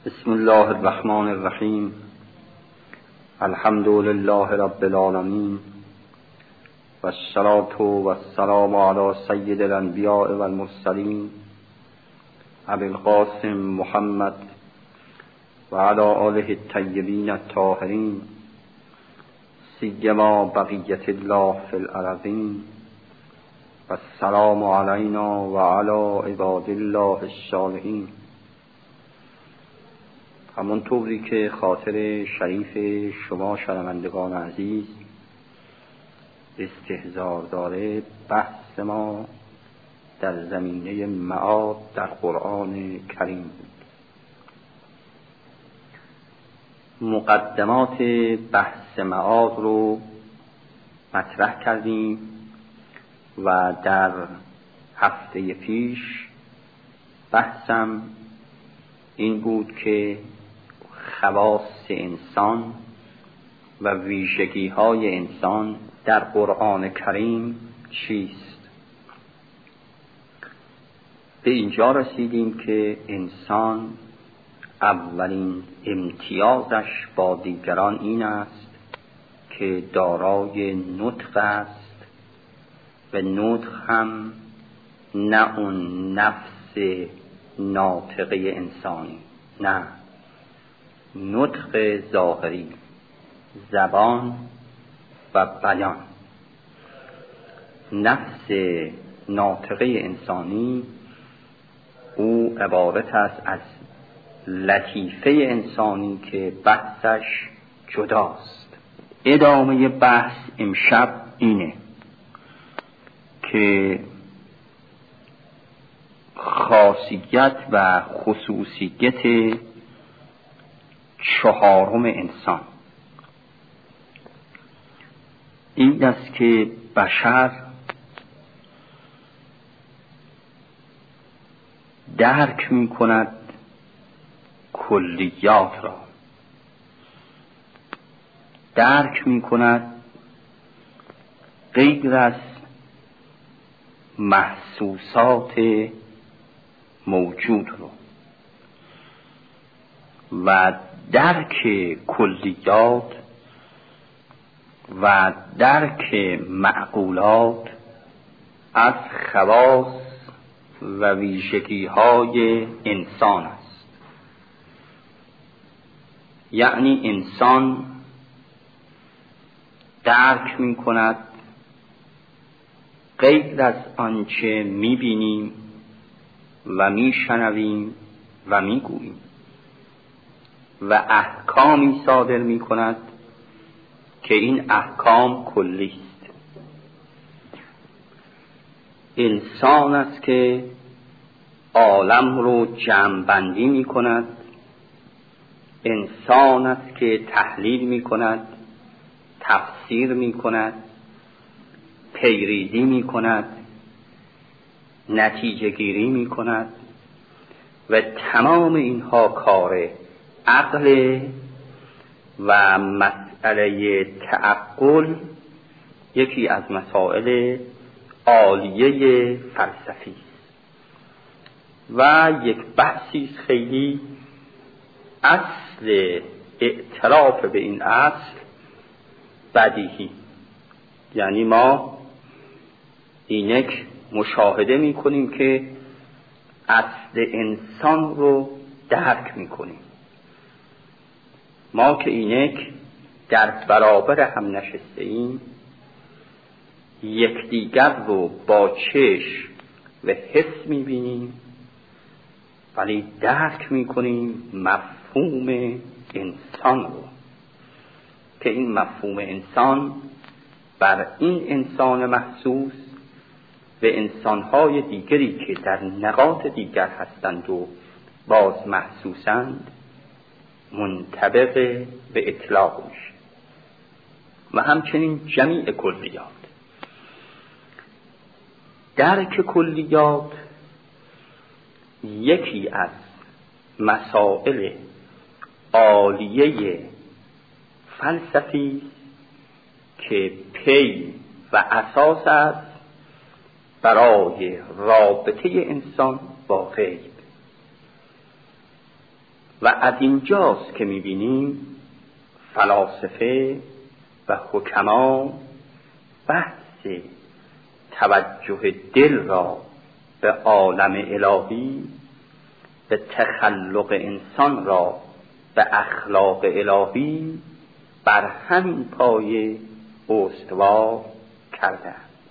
بسم الله الرحمن الرحیم. الحمد لله رب العالمین و الصلاة و السلام علی سید الانبیاء و المرسلین ابی القاسم محمد و علی آله الطیبین الطاهرین سیما بقیت الله فی الارضین و السلام علینا و علی عباد الله الصالحین. همونطوری که خاطر شریف شما شنوندگان عزیز استحضار داره، بحث ما در زمینه معاد در قرآن کریم بود. مقدمات بحث معاد رو مطرح کردیم و در هفته پیش بحثم این بود که خواص انسان و ویژگی های انسان در قرآن کریم چیست. به اینجا رسیدیم که انسان اولین امتیازش با دیگران این است که دارای نطق است و نطق هم نه اون نفس ناطقه انسانی، نه نطق ظاهری، زبان و بیان. نفس ناطقه انسانی او عبارت است از لطیفه انسانی که بحثش جداست. ادامه بحث امشب اینه که خاصیت و خصوصیت چهارم انسان این است که بشر درک می کند کلیات را، درک می کند غیر از محسوسات موجود رو، و درک کلیات و درک معقولات از خواص و ویژگی های انسان است. یعنی انسان درک می کند غیر از آنچه می بینیم و می شنویم و می گوییم و احکامی صادر می کند که این احکام کلی است. انسان است که عالم رو جمع بندی می کند، انسان است که تحلیل می کند، تفسیر می کند، پیریزی می کند، نتیجه گیری می کند و تمام اینها کار عقل و مسئله تعقل یکی از مسائل عالیه فلسفی است و یک بحثی خیلی اصل اعتراف به این اصل بدیهی. یعنی ما اینک مشاهده می کنیم که اصل انسان رو درک می کنیم. ما که اینک در برابر هم نشسته ایم، یکدیگر رو با چشم و حس می بینیم، ولی درک می کنیم مفهوم انسان رو، که این مفهوم انسان بر این انسان محسوس و انسانهای دیگری که در نقاط دیگر هستند و باز محسوسند منطبق به اطلاق میشه. و همچنین جمیع کلیات. درک کلیات یکی از مسائل عالیه فلسفی که پی و اساس است برای رابطه انسان با غیب. و از اینجاست که میبینیم فلاسفه و حکما بحث توجه دل را به عالم الهی، به تخلق انسان را به اخلاق الهی بر همین پایه استوار کرده.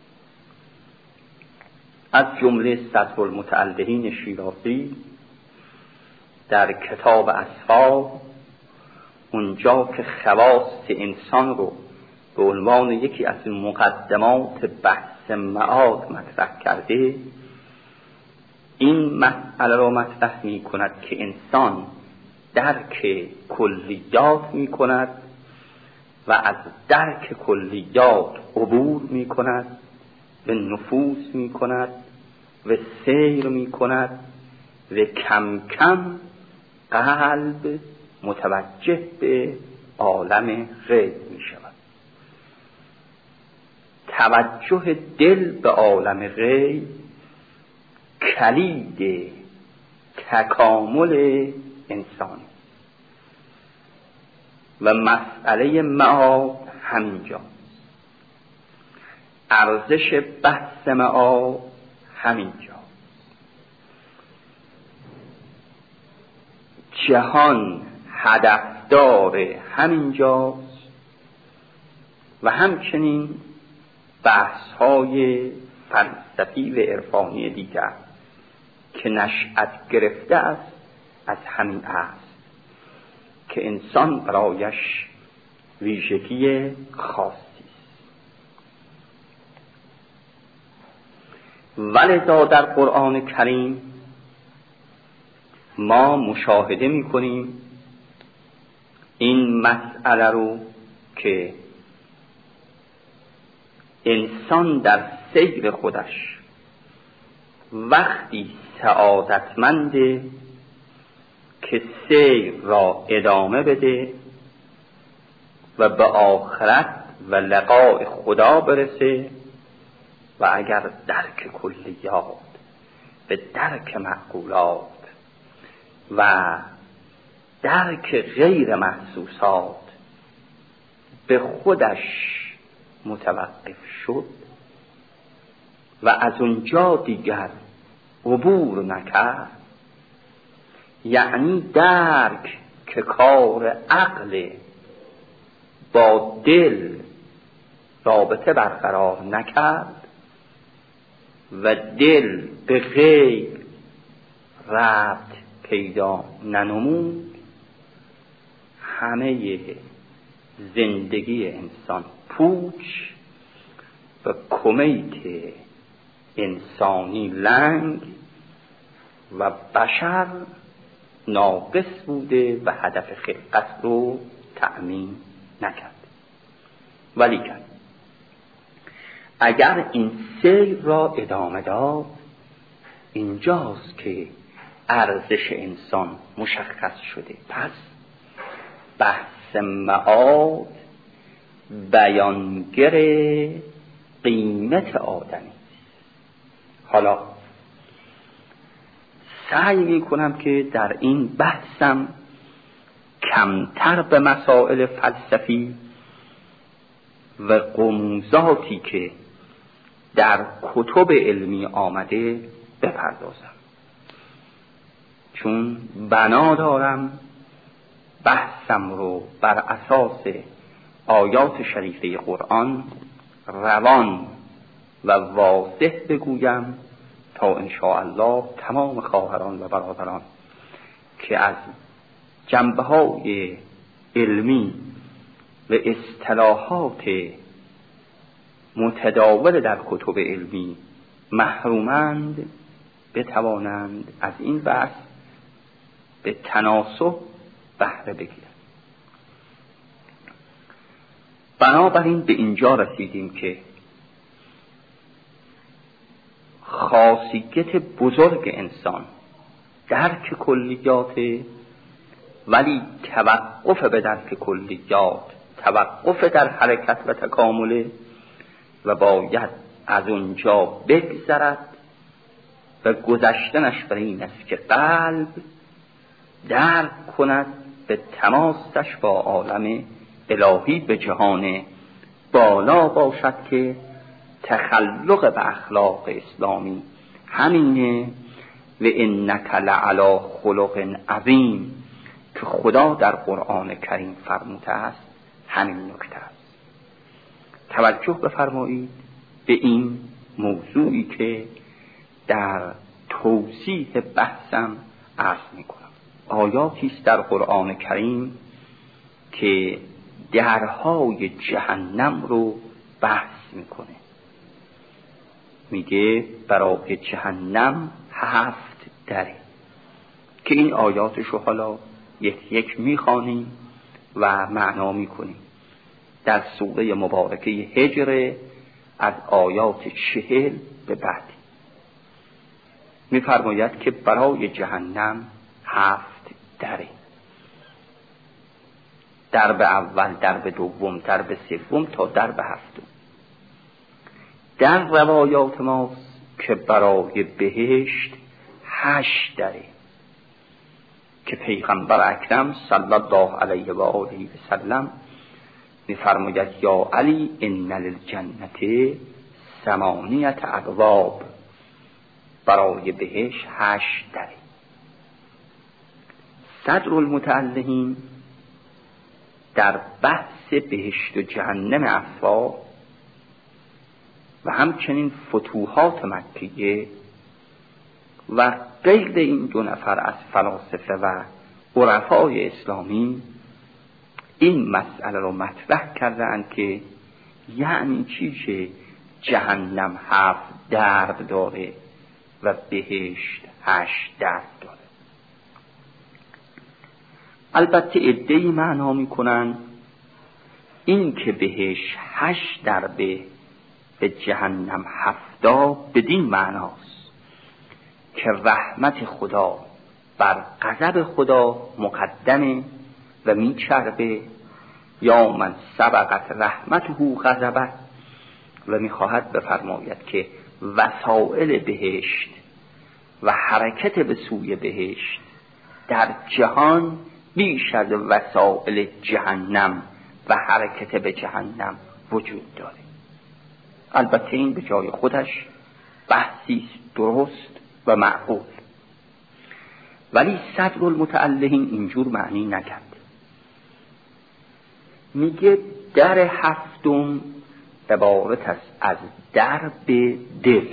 از جمله صدر المتعلقین شیرازی در کتاب اصفا، اونجا که خواص انسان رو به عنوان یکی از مقدمات بحث معاد مطرح کرده، این مسئله را مطرح می کند که انسان درک کلیات می کند و از درک کلیات عبور می کند، به نفوذ می کند و سیر می کند و کم کم قلب متوجه به عالم غیب می شود. توجه دل به عالم غیب کلید تکامل انسان و مسئله معاد همینجا، ارزش بحث معاد همینجا. جهان هدفدار همینجاست و همچنین بحث‌های فلسفی و عرفانی دیگر که نشأت گرفته است از همین است که انسان برایش ویژگی خاصی است. ولذا در قرآن کریم ما مشاهده می‌کنیم این مسئله رو که انسان در سیر خودش وقتی سعادتمنده که سیر را ادامه بده و به آخرت و لقاء خدا برسه، و اگر درک کلیات به درک معقولات و درک غیر محسوسات به خودش متوقف شد و از اونجا دیگر عبور نکرد، یعنی درک که کار عقل با دل رابطه برقرار نکرد و دل به غیب ربط پیدا ننمود، همه زندگی انسان پوچ و کمیت انسانی لنگ و بشر ناقص بوده و هدف خلقت رو تأمین نکرد. ولیکن اگر این سیر را ادامه داد، اینجاست که ارزش انسان مشخص شده. پس بحث معاد بیانگر قیمت آدمی. حالا سعی میکنم که در این بحثم کمتر به مسائل فلسفی و غموزاتی که در کتب علمی آمده بپردازم، چون بنا دارم بحثم رو بر اساس آیات شریفه قرآن روان و واضح بگویم تا انشاءالله تمام خواهران و برادران که از جنبه‌های علمی و اصطلاحات متداول در کتب علمی محرومند بتوانند از این بحث به تناسب بهره بگیرند. بنابراین به اینجا رسیدیم که خاصیت بزرگ انسان درک کلیات، ولی توقف به درک کلیات توقف در حرکت و تکامله و باید از اونجا بگذرد و گذشتنش بر این است که قلب درک کند به تماسش با عالم الهی به جهان بالا باشد که تخلق به اخلاق اسلامی همینه. و انک لعلی خلق عظیم که خدا در قرآن کریم فرموده است همین نکته است. توجه بفرمایید به این موضوعی که در توضیح بحثم عرض میکنم. آیاتی است در قرآن کریم که درهای جهنم رو بحث میکنه. میگه برای جهنم 7 دره که این آیاتش رو حالا یک یک میخوانیم و معنا میکنیم. در سوره مبارکه هجر از آیات 40 به بعد میفرماید که برای جهنم 7 دره، درب اول، درب دوم، درب سوم تا درب هفتم. در روایات ماست که برای بهشت 8 دره که پیغمبر اکرم صلی الله علیه و آله و سلم می‌فرماید یا علی ان للجنة 8 ابواب، برای بهشت 8 دره. صدر المتعلقین در بحث بهشت و جهنم افراد و همچنین فتوحات مکیه و غیر این 2 نفر از فلاسفه و عرفای اسلامی این مسئله رو مطرح کردند که یعنی چی که جهنم 7 درب داره و بهشت 8 درب داره. البته عده‌ای معنا میکنن این که بهشت 8 دربه به جهنم 7 بدین معناست که رحمت خدا بر غضب خدا مقدمه و میچربه، یا من سبقت رحمته غضبه، و میخواهد بفرماید که وسائل بهشت و حرکت به سوی بهشت در جهان بیش از وسائل جهنم و حرکت به جهنم وجود داره. البته این به جای خودش بحثی درست و معقول، ولی صدر المتعلقین اینجور معنی نکرد. میگه در 7 عبارت است از درب دل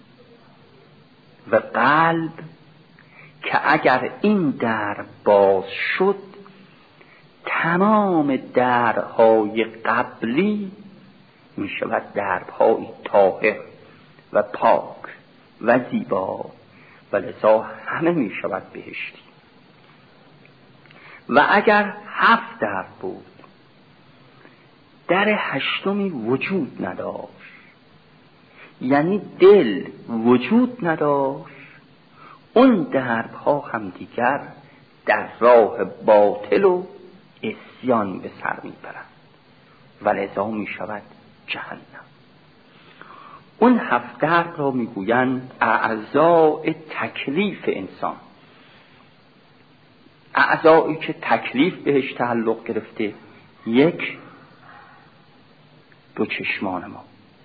و قلب که اگر این درب باز شد تمام درهای قبلی می شود درب‌های طاهر و پاک و زیبا و لذا همه می شود بهشتی. و اگر 7 درب بود در 8 وجود نداشت، یعنی دل وجود نداشت، اون درب‌ها هم دیگر در راه باطل و عصیان به سر میبرند و لذا می شود جهنم. اون 7 درب را میگویند اعضاء تکلیف انسان، اعضایی که تکلیف بهش تعلق گرفته. 1 2 چشمان ما،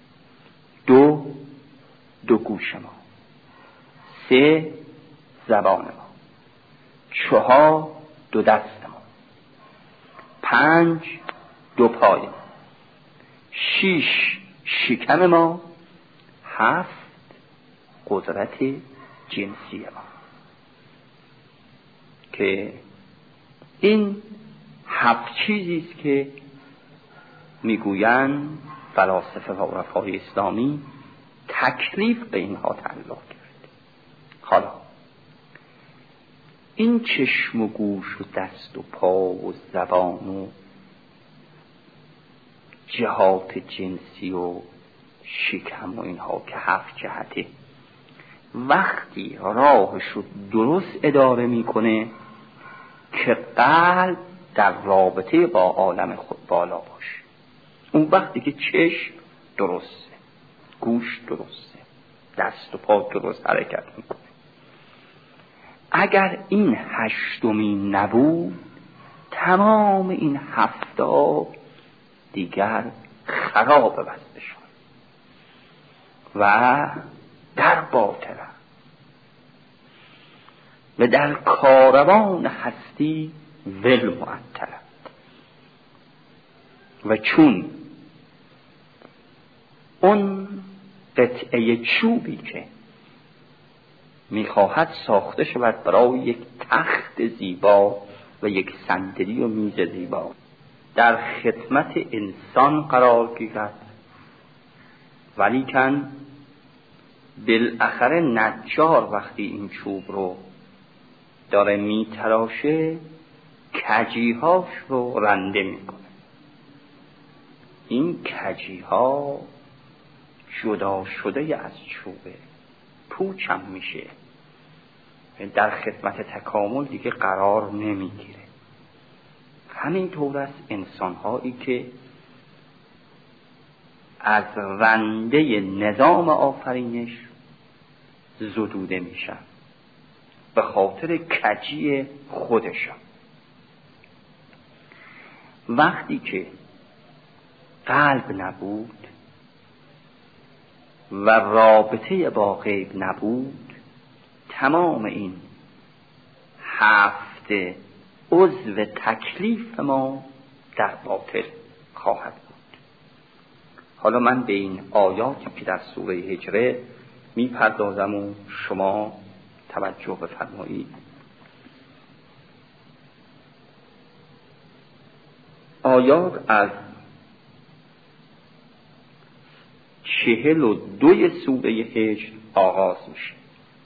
2 گوش ما، 3 زبان ما، 4 2 دست ما، 5 2 پای ما، 6 شکم ما، 7 قدرت جنسی ما. که این 7 چیزی است که میگویند فلاسفه و عرفای اسلامی تکلیف به اینها تعلق گرفته. حالا این چشم و گوش و دست و پا و زبان و جهات جنسی و شکم و اینها که 7 جهته، وقتی راهش رو درست اداره میکنه که قلب در رابطه با عالم خود بالا باشه، اون وقتی که چشم درسته، گوش درسته، دست و پا درست حرکت میکنه، اگر این 8می نبود تمام این 7 دیگر خراب وضعشان و در باطله و در کاروان هستی ول معطلند. و چون اون قطعه چوبی که میخواهد ساخته شود برای یک تخت زیبا و یک صندلی و میز زیبا در خدمت انسان قرار گیرد، ولیکن بالاخره نجار وقتی این چوب رو داره میتراشه کجیهاش رو رنده میکنه. این کجیها جدا شده از چوبه، پوچم میشه، در خدمت تکامل دیگه قرار نمیگیره. همین طور است انسان هایی که از رنده نظام آفرینش زدوده میشن به خاطر کجی خودشان. وقتی که قلب نبود و رابطه با غیب نبود، تمام این 7 عضو تکلیف ما در باطل خواهد بود. حالا من به این آیاتی که در سوره هجر میپردازم و شما توجه بفرمایید. آیات از 42 سوره هجر آغاز میشه.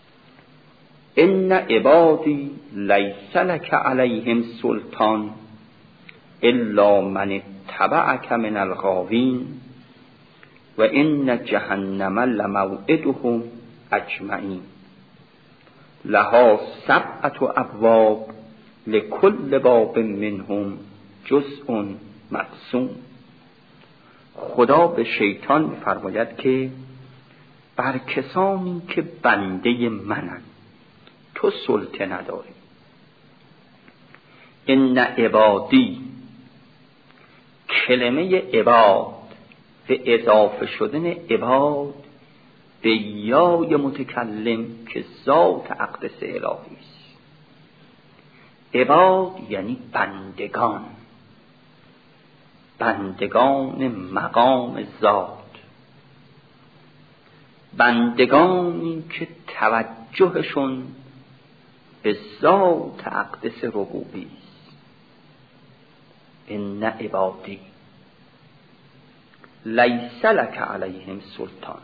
ان عبادی لیس لک علیهم سلطان الا من اتبعک من الغاوین و ان جهنم لموعدهم اجمعین لها 7 ابواب لكل باب منهم جزء مقسوم. خدا به شیطان می‌فرماید که بر کسانی که بنده منند تو سلطه نداری. ان عبادی، کلمه عباد به اضافه شدن عباد به یای متکلم که ذات اقدس الهی است. عباد یعنی بندگان، بندگان مقام ذات، بندگانی که توجهشون به ذات اقدس ربوبی است. ان عبادی لیس لک علیهم سلطان،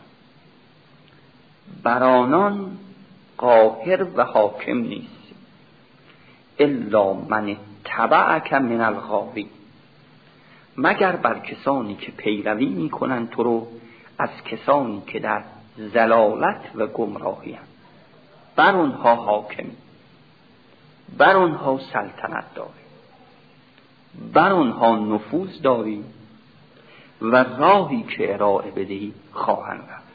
بر آنان قاهر و حاکم نیست. الا من اتبعک من الغاوین، مگر بر کسانی که پیروی میکنند تو رو از کسانی که در ضلالت و گمراهی هستند. بر اونها حاکمی، بر اونها سلطنت داری، بر اونها نفوذ داری و راهی که ارائه بدهی خواهند رفت.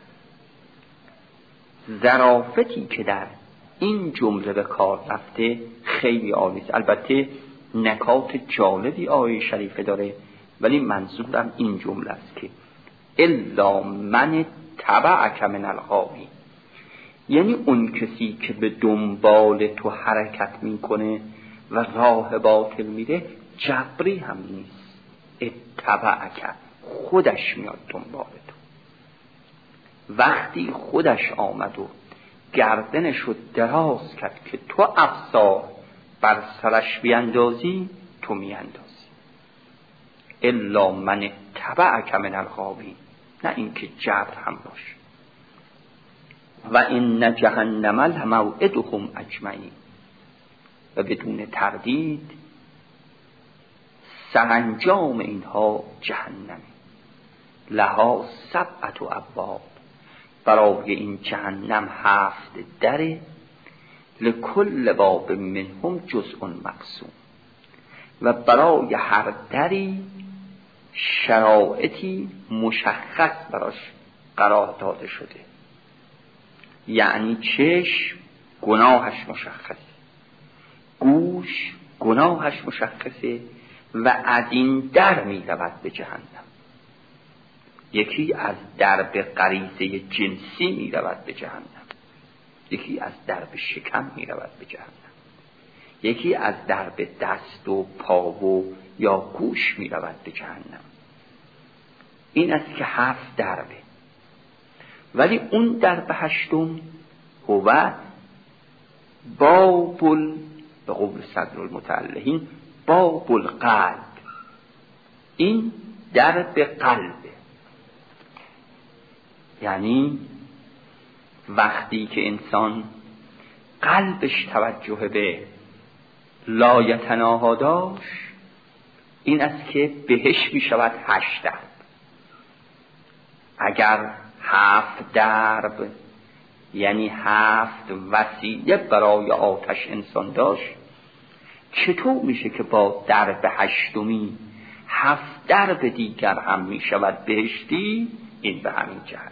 ظرافتی که در این جمله به کار رفته خیلی عالی است. البته نکات جالبی آیه شریفه داره، ولی منظورم این جمله است که الا من تبعک من الغاوین، یعنی اون کسی که به دنبال تو حرکت میکنه و راه باطل میره جبری هم نیست. اتبعک، خودش میاد دنبال تو. وقتی خودش آمد و گردنش رو دراز کرد که تو افسار بر سرش بیندازی، تو میاندازی. الا من تبعک من الغاوین، نه اینکه جبر هم باشه. و ان جهنم لموعدهم اجمعین، و بدون تردید سرانجام اینها جهنم. لها 7 ابواب، برای این جهنم 7 دره. لکل باب منهم جزء مقسوم، و برای هر دری شرایطی مشخص براش قرار داده شده. یعنی چشم گناهش مشخص، گوش گناهش مشخصه و از این در می رود به جهنم. یکی از درب غریزه جنسی می رود به جهنم، یکی از درب شکم می رود به جهنم، یکی از درب دست و پا و یا گوش می رود به جهنم. این است که 7 دربه. ولی اون درب 8م هو بابل، به قول صدر المتعلهین، باب القلب. این درب قلبه. یعنی وقتی که انسان قلبش توجه به لایتناها داشت، این است که بهش می شود 8 درب. اگر 7 درب یعنی 7 وسیله برای آتش انسان داشت، چطور میشه که با درب 8می 7 درب دیگر هم می شود بهشتی؟ این به همین جهت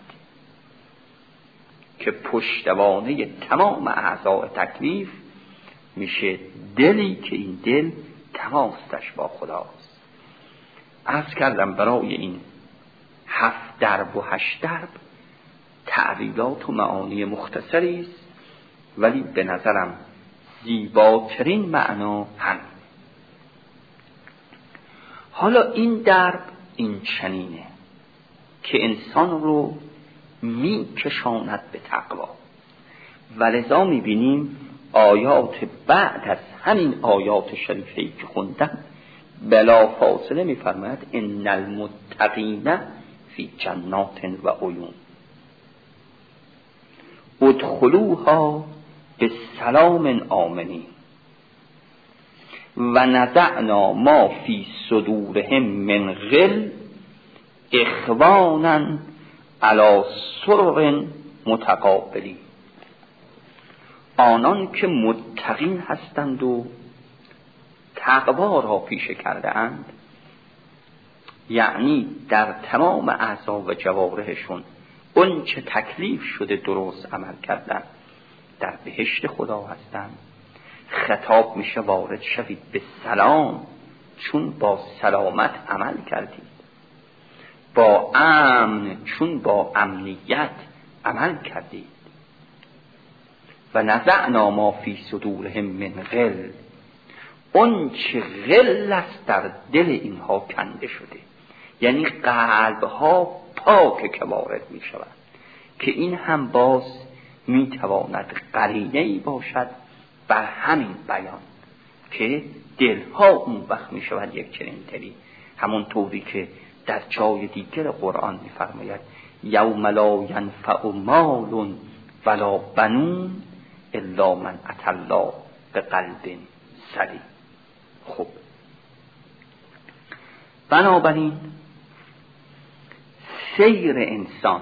که پشتوانه تمام اعضاء تکلیف میشه دلی که این دل تماسش با خداست. عرض کردم برای این 7 درب و 8 درب تعبیرات و معانی مختصری است، ولی به نظرم زیباترین معنا همین. حالا این درب این چنینه که انسان رو می کشاند به تقوا، ولذا می بینیم آیات بعد از همین آیات شریفه‌ای که خوندم بلا فاصله می فرماید ان المتقین فی جنات و عیون ادخلوها بسلام آمنین و نزعنا ما فی صدورهم من غل اخوانا علی سرر متقابلین. آنان که متقین هستند و تقوا را پیشه کرده اند، یعنی در تمام اعضا و جوارحشون اون چه تکلیف شده درست عمل کردن، در بهشت خدا هستند. خطاب میشه وارد شوید به سلام، چون با سلامت عمل کردید، با امن چون با امنیت عمل کردید. و نزعنا ما فی صدورهم من غل، اون چه غل است در دل اینها کنده شده، یعنی قلبها پاک که وارد می شود، که این هم باز می تواند قرینه‌ای باشد بر همین بیان که دلها اون وقت می شود یک چنین دلی، همون طوری که در جای دیگر قرآن می فرماید یوم لا ینفع مال ولا بنون الا من اتى الله بقلب سلیم. خب بنابراین سیر انسان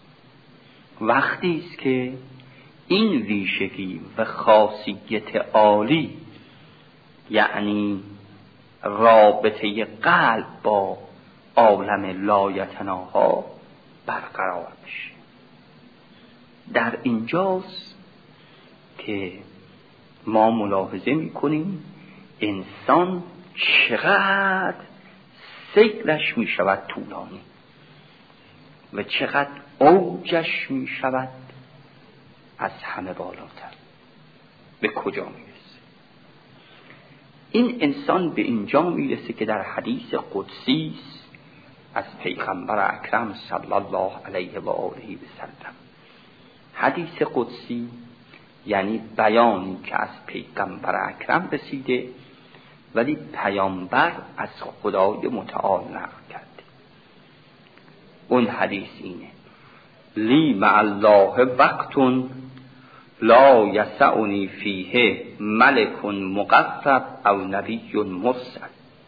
وقتی است که این ویژگی و خاصیت عالی، یعنی رابطه قلب با عالم لایتناها برقرار میشه. در اینجاست که ما ملاحظه میکنیم انسان چقدر سیرش میشود طولانی و چقدر اوجش میشود از همه بالاتر. به کجا میرسه؟ این انسان به اینجا میرسه که در حدیث قدسی از پیغمبر اکرم صلی الله علیه و آله و سلم، حدیث قدسی یعنی بیانی که از پیغمبر اکرم رسیده ولی پیامبر از خدای متعال نقل کرده. اون حدیث اینه: لی مع الله وقت لا یسعنی فیه ملک مقرب او نبی مرسل.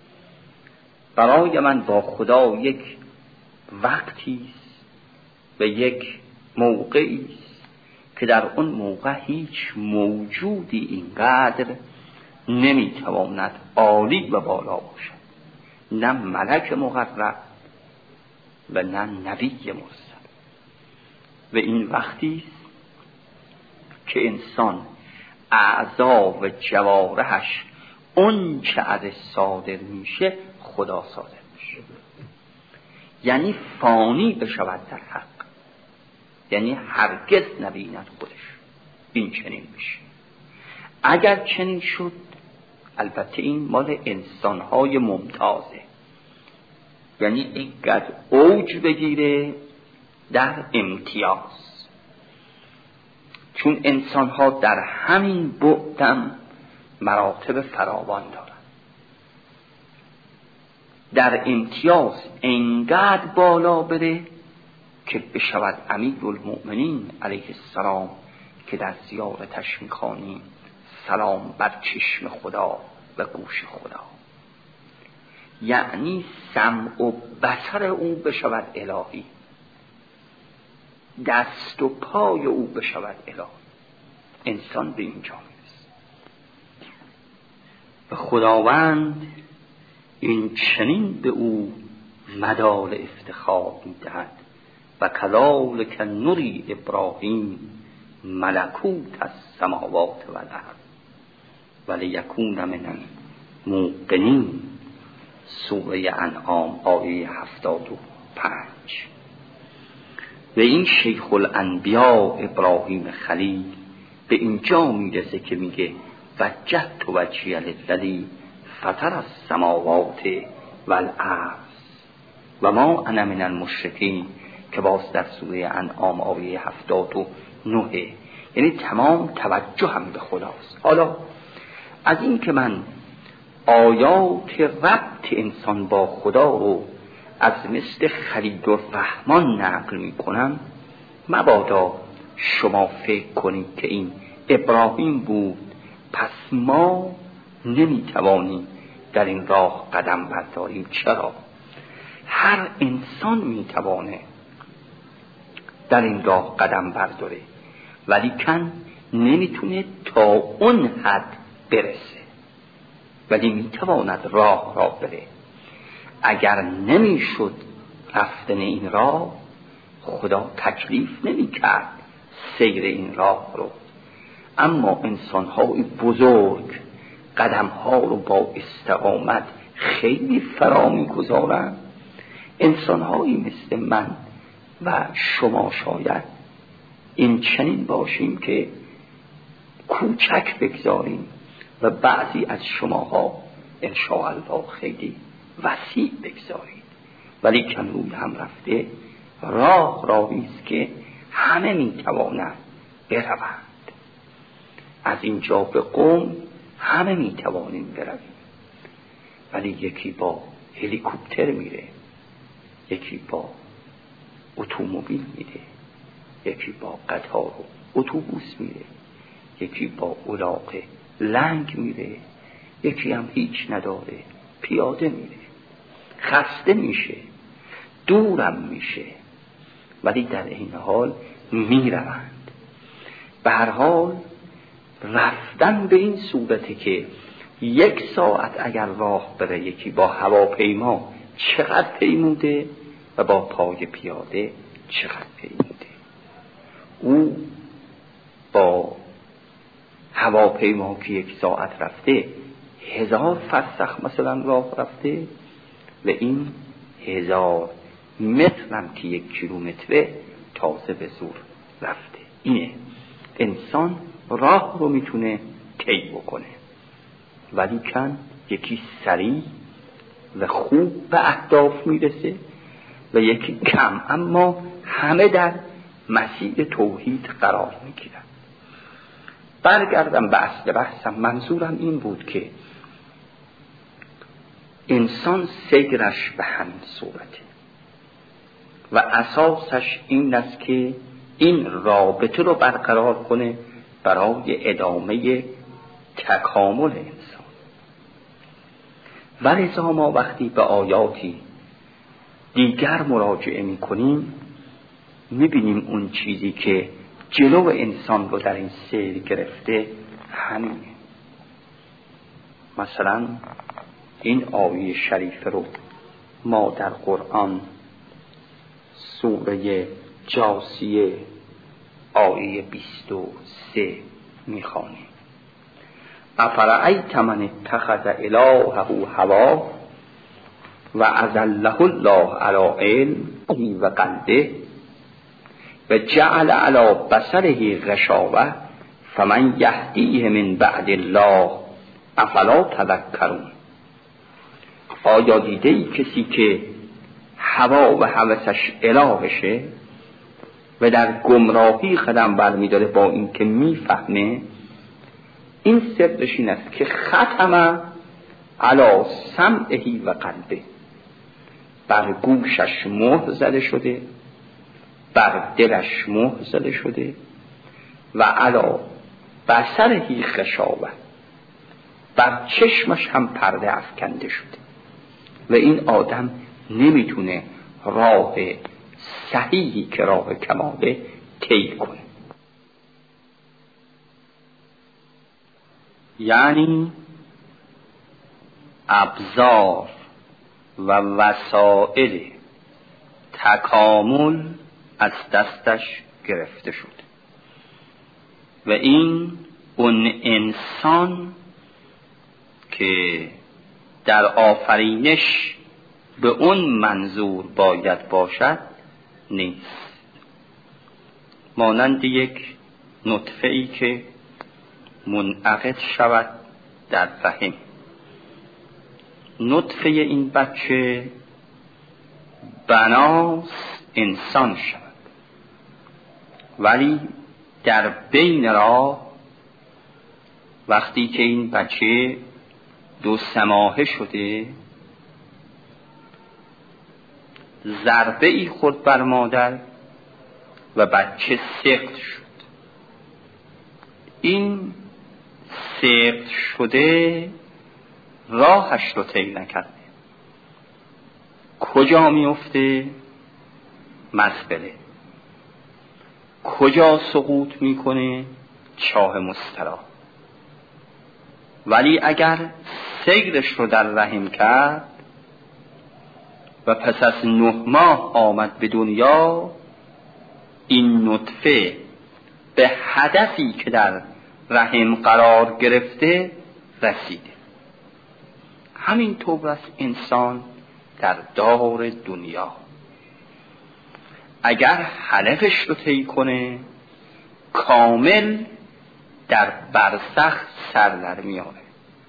برای من با خدا یک وقتی است و یک موقعی است که در اون موقع هیچ موجودی اینقدر نمیتواند عالی و بالا باشد، نه ملک مقرب و نه نبی مرسل. و این وقتی است که انسان اعضا و جوارحش اون چه از صادر میشه خدا صادر میشه. یعنی فانی بشود در حق، یعنی هرگز نبیند خودش. این چنین میشه. اگر چنین شد، البته این مال انسانهای ممتازه، یعنی اینقدر اوج بگیره در امتیاز، چون انسانها در همین بعدم مراتب فراوان دارند. در امتیاز اینقدر بالا بره که بشود امیرالمؤمنین علیه السلام که در زیارتش میخوانیم سلام بر چشم خدا و گوش خدا، یعنی سمع و بصر او بشود الهی، دست و پای او بشود الهی. انسان به اینجا میرسه و خداوند این چنین به او مدار افتخار میدهد و کذالک نری ابراهیم ملکوت السماوات و الارض ولیکون من الموقنین. سوره انعام آیه 75. و این شیخ الانبیا ابراهیم خلیل به اینجا میرسه که میگه وجهت وجهی للذی فطر السماوات والارض و ما انا من المشرکین، که باز در سوره انعام آیه 79. یعنی تمام توجه هم به خداست. حالا از این که من آیات ربط انسان با خدا رو از مثل خلیل الرحمن نقل می کنم، مبادا شما فکر کنید که این ابراهیم بود پس ما نمی توانیم در این راه قدم برداریم. چرا؟ هر انسان می توانه در این راه قدم برداره، ولی کن نمیتونه تا اون حد برسه، ولی میتواند راه را بره. اگر نمیشد رفتن این راه، خدا تکلیف نمیکرد سیر این راه رو. اما انسان‌های بزرگ قدم‌ها رو با استقامت خیلی فرا می‌گذارند. انسان‌هایی مثل من و شما شاید این چنین باشیم که کوچک بگذاریم و بعضی از شماها انشاءالله خیلی وسیع بگذارید، ولی کم روی هم رفته راهی است که همه میتوانند بروند. از اینجا به قم همه میتوانیم برویم، ولی یکی با هلیکوپتر میره، یکی با اتومبیل میره، یکی با قطار و اتوبوس میره، یکی با الاغ لنگ میره، یکی هم هیچ نداره پیاده میره. خسته میشه، دورم میشه، ولی در این حال میروند. به هر حال رفتن به این صورته که 1 ساعت اگر راه بره، یکی با هواپیما چقدر پیموده و با پای پیاده چقدر پیموده. او با هواپیما که 1 ساعت رفته 1000 فرسخ مثلا راه رفته، و این 1000 متر هم که 1 کیلومتره تازه به زور رفته. اینه انسان راه رو میتونه طی بکنه، ولی کن یکی سریع و خوب به اهداف میرسه و یکی کم، اما همه در مسیر توحید قرار میگیرن. برگردم به اصل بحثم. منظورم این بود که انسان سیرش به همین صورته و اساسش این است که این رابطه رو برقرار کنه برای ادامه تکامل انسان. ولذا ما وقتی به آیاتی دیگر مراجعه میکنیم میبینیم اون چیزی که جلو انسان رو در این سیر گرفته همینه. مثلا این آیه شریفه رو ما در قرآن سوره جاثیه آیه 23 میخوانیم. افرأیت من اتخذ الهه هواه و اضله الله علی علم و قلبه و جعل علی بصره غشاوة فمن یهدیه من بعد الله افلا تذکرون. آیا دیده ای کسی که هوا و هوسش الهشه و در گمراهی قدم برمی‌داره با این که میفهمه؟ این سرش این است که ختم علی سمعه و قلبه، بر گوشش مهر زده شده، بر دلش مهر زده شده و علی بصره غشاوة، بر چشمش هم پرده افکنده شده و این آدم نمیتونه راه صحیحی که راه کماله طی کنه. یعنی ابزار و وسائل تکامل از دستش گرفته شد و این اون انسان که در آفرینش به اون منظور باید باشد نیست. مانند یک نطفه‌ای که منعقد شود در رحم، نطفه این بچه بناس انسان شود، ولی در بین راه وقتی که این بچه 2 ماهه شده ضربه ای خورد بر مادر و بچه سقط شد. این سقط شده راهش رو طی نکرده، کجا میفته؟ مزبله. کجا سقوط میکنه؟ چاه مستراح. ولی اگر سیرش رو در رحم کرد و پس از 9 ماه آمد به دنیا، این نطفه به هدفی که در رحم قرار گرفته رسیده. همین طور است انسان در دار دنیا، اگر هدفش رو طی کنه کامل در برزخ سر در میاره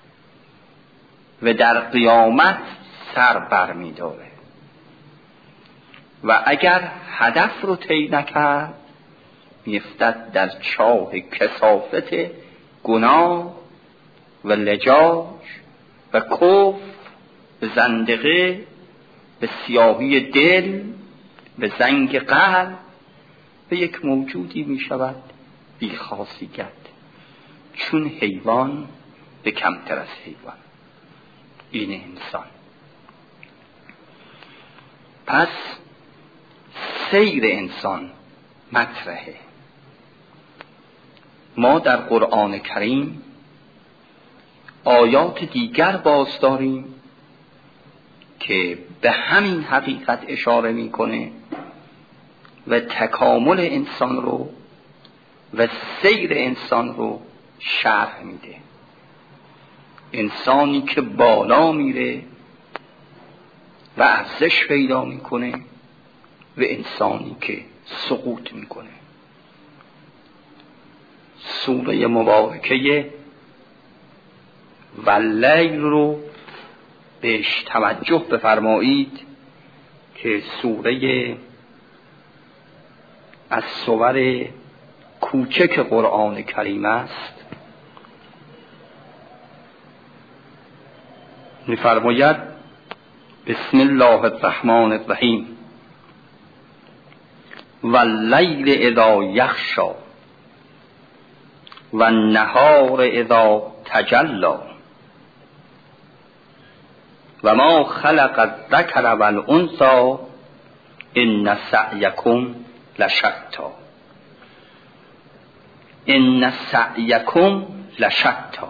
و در قیامت سر بر میداره و اگر هدف رو طی نکرد میفتد در چاه کثافت گناه و لجاج و کفر، به زندقه، به سیاهی دل، به زنگ قلب، به یک موجودی می شود بی خاصیت، چون حیوان به کمتر از حیوان. این انسان. پس سیر انسان مطرحه. ما در قرآن کریم آیات دیگر باز داریم که به همین حقیقت اشاره میکنه و تکامل انسان رو و سیر انسان رو شرح میده. انسانی که بالا میره و ارزش پیدا میکنه و انسانی که سقوط میکنه. سوره مبارکه واللیل رو بهش توجه بفرمایید که سوره از سور کوچک قرآن کریم است. می‌فرماید بسم الله الرحمن الرحیم واللیل اذا یغشی والنهار اذا تجلی و ما خلق الذکر والانثی ان سعیکم لشتی. ان سعیکم لشتی.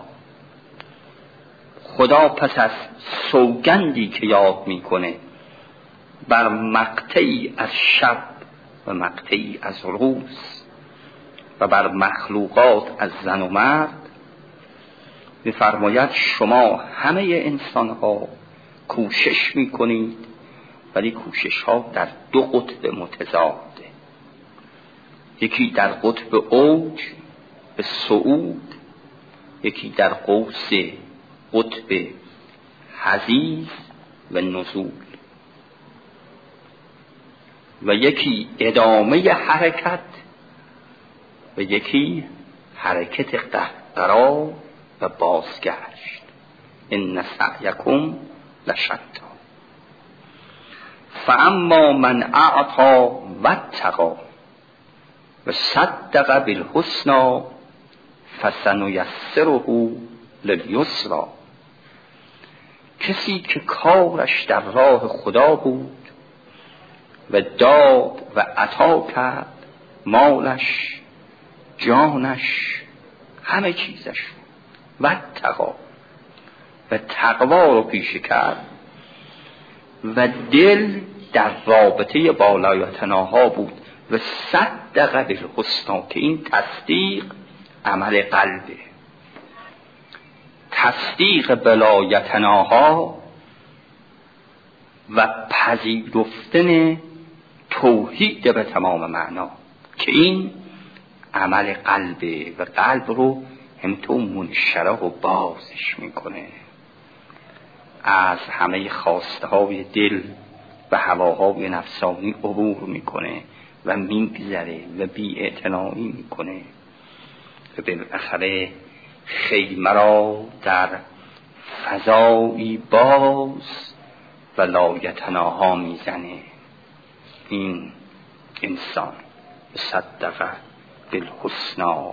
خدا پس از سوگندی که یاد میکنه بر مقطعی از شب و مقطعی از روز و بر مخلوقات از زن و مرد، می‌فرماید شما همه انسان‌ها کوشش می‌کنید، ولی کوشش‌ها در دو قطب متضاده، یکی در قطب اوج به صعود، یکی در قوس قطب حضیض و نزول، و یکی ادامه حرکت و یکی حرکت قهقرا و بازگشت. ان سعیکم لشتی. فاما من اعطی واتقی و صدق بالحسنی فسنیسره للیسری. کسی که کارش در راه خدا بود و داد و عطا کرد، مالش، جانش، همه چیزش، و تقوا، و تقوا رو پیشه کرد و دل در رابطه بالایتناها بود و صدق بالحسنی، که این تصدیق عمل قلبه. تصدیق بالایتناها و پذیرفتن توحید به تمام معنا، که این عمل قلبه و قلب رو همینطور منشرح و بازش میکنه، از همه خواسته های دل و هواهای نفسانی عبور میکنه و میگذره و بی‌اعتنایی میکنه و بالاخره خیمه را در فضایی باز و لایتناها میزنه. این انسان صدق بالحسنی.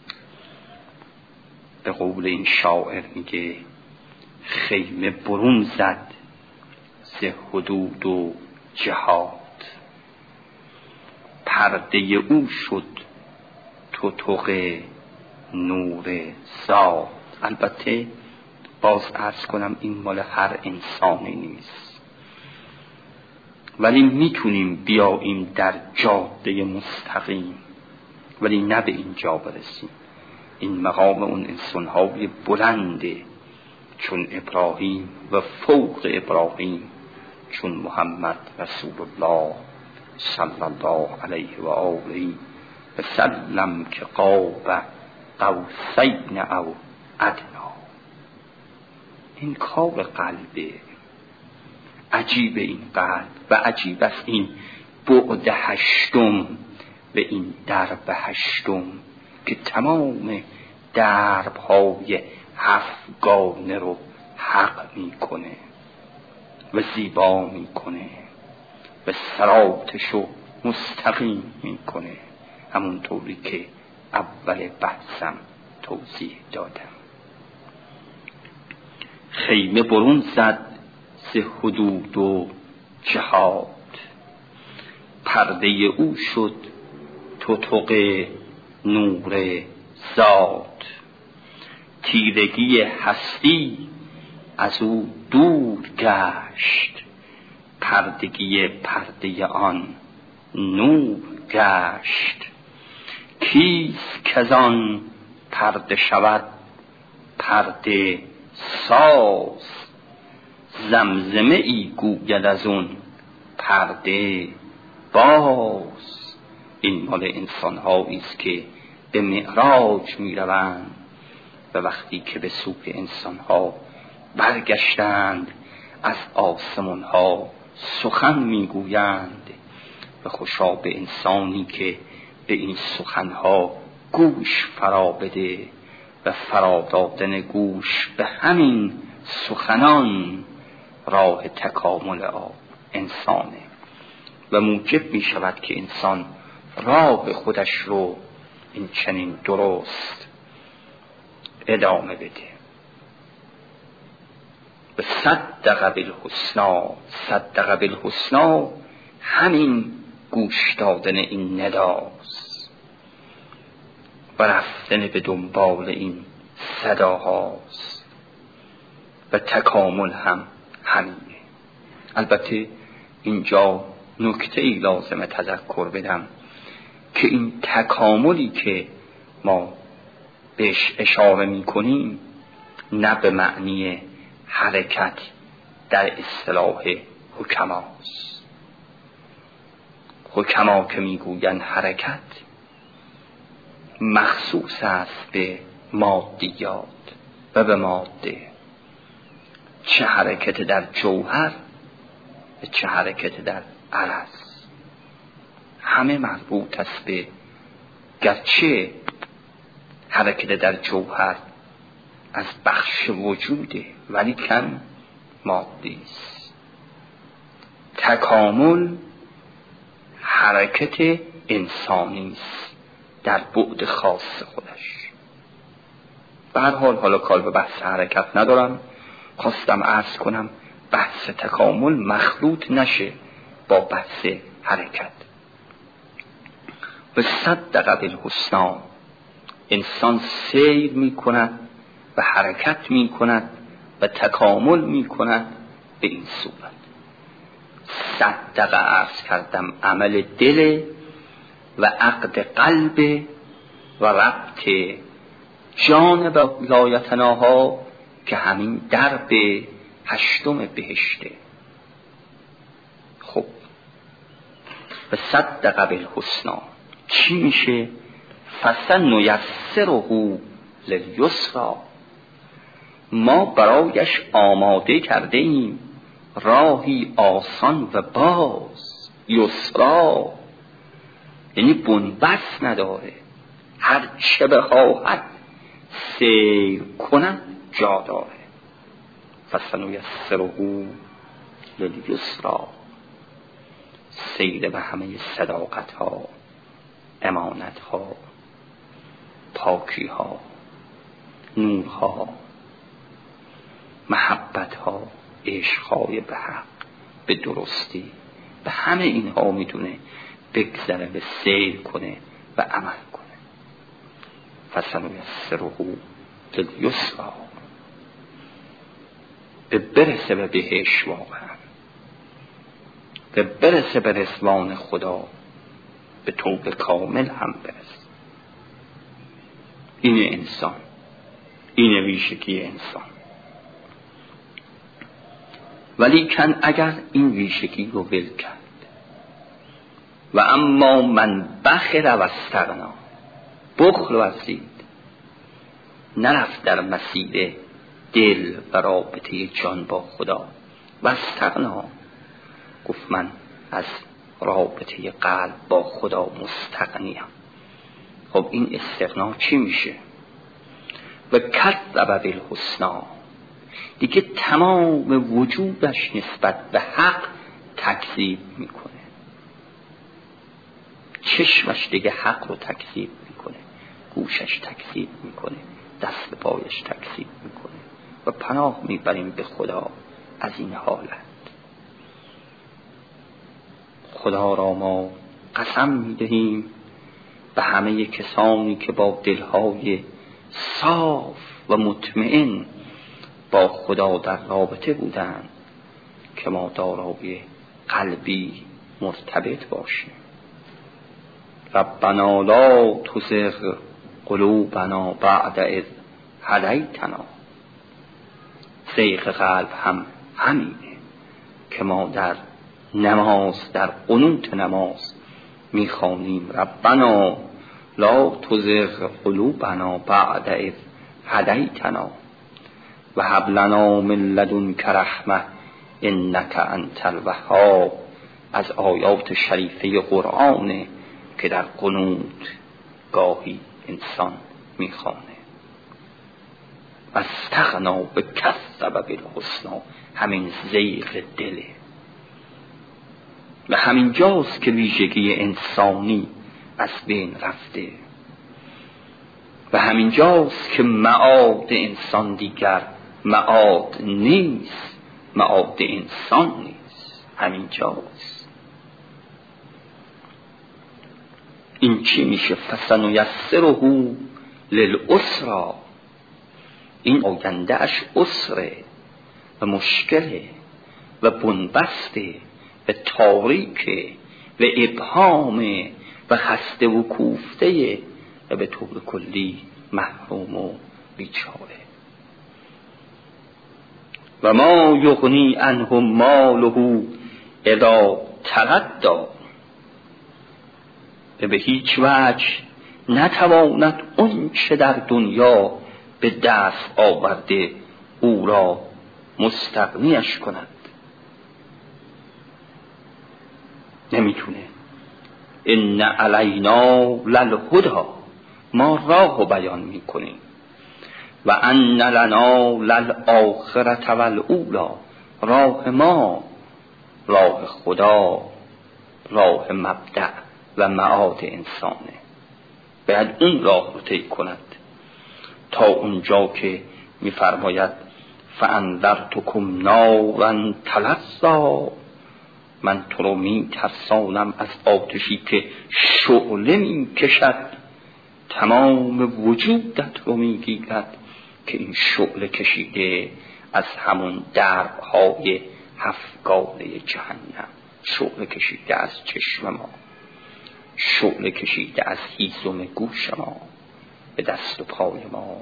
به قول این شاعر میگه خیمه برون زد ز حدود و جهاد، پرده او شد تتق نور ذات. البته باز عرض کنم این مال هر انسانی نیست، ولی میتونیم بیاییم در جاده مستقیم، ولی نه به اینجا برسیم. این مقام اون انسان‌های بلنده چون ابراهیم و فوق ابراهیم چون محمد رسول الله صلی الله علیه و آله و سلم، که قاب قوسین او ادنا. این کار قلبه. عجیب این قلب و عجیب است این بعد هشتم و این درب هشتم که تمام درب‌های هفتگانه رو حق میکنه و زیبا میکنه و صراطش رو مستقیم میکنه، همونطوری که اول بحثم توضیح دادم. خیمه برون زد ز حدود و جهاد، پرده او شد تتق نور ذات. تیرگی هستی از او دور گشت، پرده آن نور گشت. کیست کزان پرده شود پرده ساز، زمزمه ای گوید از اون پرده باز. این مال انسان هایی است که به معراج می روند و وقتی که به سوی انسان ها برگشتند از آسمان ها سخن می گویند و خوشا به انسانی که به این سخن ها گوش فرا بده و فرادادن گوش به همین سخنان راه تکامل انسانه و موجب می شود که انسان راه خودش رو این چنین درست ادامه بده. و صدق بالحسنی. صدق بالحسنی همین گوش دادن این نداست و رفتن به دنبال این صداهاست و تکامل هم همینه. البته اینجا نکته ای لازمه تذکر بدم که این تکاملی که ما بهش اشاره می کنیم نه به معنی حرکت در اصطلاح حکماست. حکما که میگویند حرکت مخصوص است به مادیات و به ماده، چه حرکت در جوهر و چه حرکت در عرض، همه مربوط است به، گرچه حرکت در جوهر از بخش وجوده ولی کم مادی است. تکامل حرکت انسانی است در بعد خاص خودش. به هر حال حالا کار به بحث حرکت ندارم، خواستم عرض کنم بحث تکامل مخلوط نشه با بحث حرکت. و صدق بالحسنی، انسان سیر می کند و حرکت می کند و تکامل می کند به این صورت. صدق عرض کردم عمل دل و عقد قلب و ربط جان به لایتناها که همین درب 8 بهشته. خب و صدق بالحسنی چی میشه؟ فسنیسره للیسری، ما برایش آماده کرده ایم راهی آسان و باز. یسرا یعنی بنبست نداره، هر چه بخواهد سیر کند جا داره. فسنیسره للیسری، سیر به همه صداقت ها، امانت ها، پاکی ها، نور ها، محبت ها، عشق های به حق، به درستی، به همه اینها میتونه بگذره و سیر کنه و عمل کنه. فسنیسره للیسری، به برسه به بهشت، واقعا به برسه به رضوان خدا، به توبه کامل هم برسه. این انسان، این ویژگی انسان. ولی کن اگر این ویژگی رو ول کرد و اما من بخل و استغنا، بخل ورزید، نرفت در مسیر دل و رابطه جان با خدا، و استغنا گفت من از رابطه قلب با خدا مستغنیم. خب این استغنا چی میشه؟ و کذب بالحسنی، دیگه تمام وجودش نسبت به حق تکذیب میکنه. چشمش دیگه حق رو تکذیب میکنه، گوشش تکذیب میکنه، دست پایش تکذیب میکنه. و پناه میبریم به خدا از این حالت. خدا را ما قسم میدهیم به همه کسانی که با دلهای صاف و مطمئن با خدا در رابطه بودند که ما دارای قلبی مرتبط باشیم. ربنا لا تزغ قلوبنا بعد اذ هدیتنا. زیغ قلب هم همینه که ما در نماز، در قنوت نماز میخوانیم ربنا لا تزغ قلوبنا بعد اذ هدیتنا و هب لنا من لدنک رحمه انک انت الوهاب. از آیات شریفه قرآن که در قنوت گاهی انسان میخوانه. واستغنا و کذب بالحسنی، همین زیغ دله. و همین جاست که ویژگی انسانی از بین رفته و همین جاست که معاد انسان دیگر معاد نیست، معاد انسان نیست. همین جاست. این چی میشه؟ فسنیسره للعسری، این آینده اش عسره و مشکله و بنبسته و تاریکه و ابهامه و خسته و کوفته و به طور کلی محروم و بیچاره. و ما یغنی عنه ماله اذا تردی. به هیچ وجه نتواند اون چه در دنیا به دست آورده او را مستغنیش کند. نمیتونه. ان علینا للهدی، ما راه بیان میکنیم. و ان لنا للآخرة والاولی، راه ما، راه خدا، راه مبدأ و معاد انسانه. باید اون راه رو طی کند تا اونجا که میفرماید فانذرتکم نارا تلظی، من تو رو میترسانم از آتشی که شعله میکشد، تمام وجودت رو میگیرد که این شعله کشیده از همون دربهای هفتگانه جهنم، شعله کشیده از چشم ما، شعله کشیده از هیزم گوش ما به دست و پای ما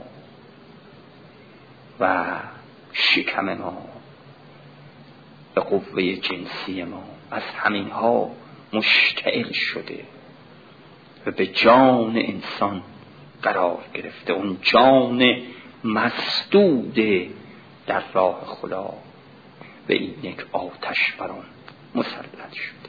و شکم ما، به قوه جنسی ما، از همین ها مشتعل شده و به جان انسان قرار گرفته. اون جان مسدود در راه خدا به این یک آتش بران مسلط شده.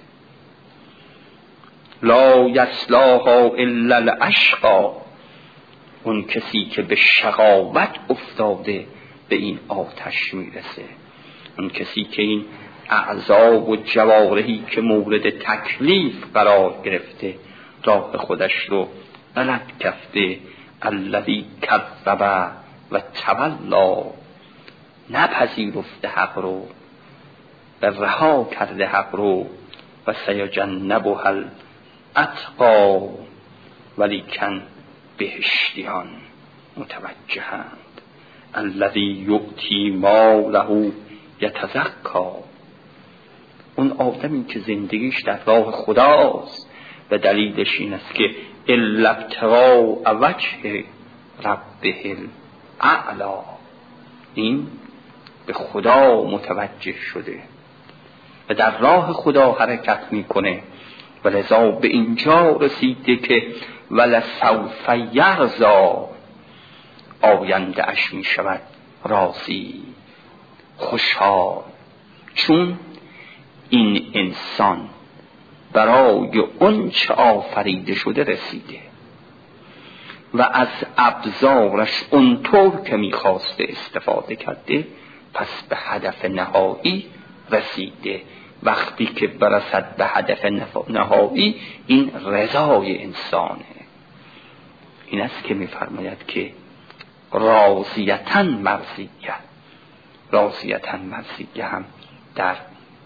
لا یصلاها الا الاشقی، اون کسی که به شقاوت افتاده به این آتش میرسه، اون کسی که این اعضا و جوارحی که مورد تکلیف قرار گرفته راه خودش رو غلط کرده. الذی کذب و تولی، نپذیرفته حق رو و رها کرده حق رو. و سیجنبها الاتقی، ولیکن بهشتیان متوجهند. الذی یؤتی ماله یتزکی، اون آدمی که زندگیش در راه خداست و دلیلش این است که الا ابتغاء وجه ربه الاعلی، این به خدا متوجه شده و در راه خدا حرکت میکنه و لذا به اینجا رسیده که ولسوف یرضی، آینده اش می شود راضی، خوشحال، چون این انسان برای اون چه آفریده شده رسیده و از ابزارش اونطور که میخواسته استفاده کرده، پس به هدف نهایی رسیده. وقتی که برسد به هدف نهایی، این رضای انسانه. این است که میفرماید که راضیةً مرضیه، راضیةً مرضیه هم در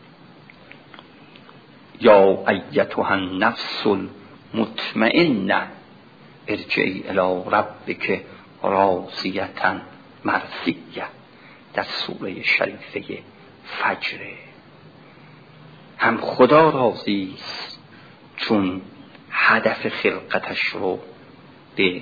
یا ایتها النفس المطمئنه ارجعی الی ربک راضیةً مرضیه در سوره شریفه فجر. هم خدا راضی است چون هدف خلقتش رو به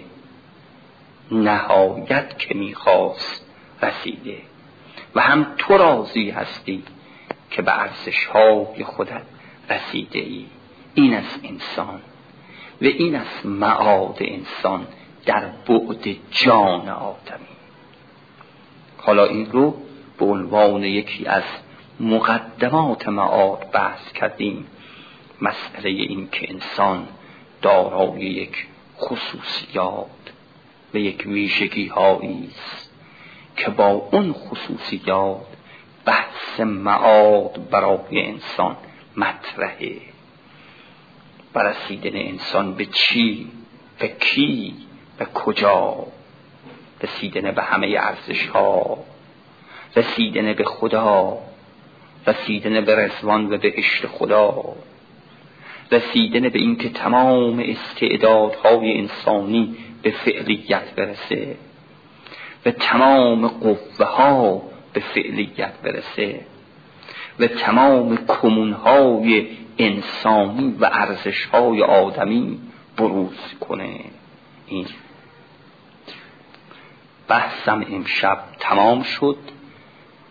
نهایت که میخواست رسیده و هم تو راضی هستی که به ارزش‌های خودت رسیده ای. این است انسان و این است معاد انسان در بعد جان آدمی. حالا این رو به عنوان یکی از مقدمات معاد بحث کردیم. مسئله این که انسان دارای یک خصوصیات و یک ویژگی هایی است که با اون خصوصیات بحث معاد برای انسان مطرحه. رسیدن انسان به چی، به کی، به کجا، رسیدن به همه ارزش ها، رسیدن به خدا، رسیدن به رضوان و بهشت خدا، رسیدن به این که تمام استعدادهای انسانی به فعلیت برسه و تمام قوه ها به فعلیت برسه و تمام کمونهای انسانی و ارزشهای آدمی بروز کنه. این بحثم امشب تمام شد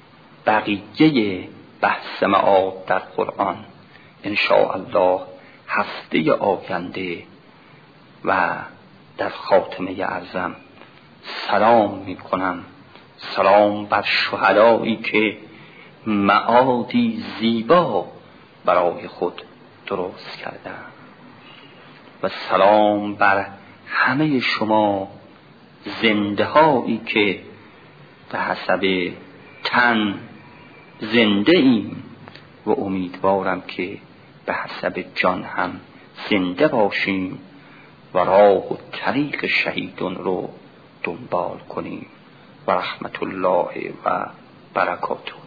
بقیه بحث معاد در قرآن ان شاء الله هفته آینده و در خاتمه ارزم سلام می کنم. سلام بر شهدایی که معادی زیبا برای خود درست کردند و سلام بر همه شما زنده هایی که به حسب تن زنده ایم و امیدوارم که به حسب جان هم زنده باشیم و راه و طریق شهیدان رو دنبال کنیم و رحمت الله و برکاته.